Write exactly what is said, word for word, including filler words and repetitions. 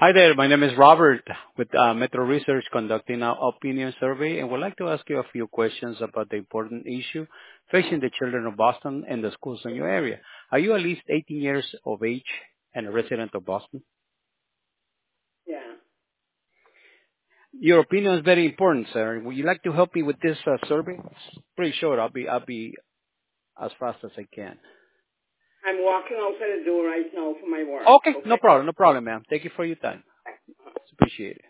Hi there. My name is Robert with uh, Metro Research conducting an opinion survey and would like to ask you a few questions about the important issue facing the children of Boston and the schools in your area. Are you at least eighteen years of age and a resident of Boston? Yeah. Your opinion is very important, sir. Would you like to help me with this uh, survey? It's pretty short. I'll be I'll be as fast as I can. I'm walking outside the door right now for my work. Okay, no Okay. problem, no problem, ma'am. Thank you for your time. It's appreciated.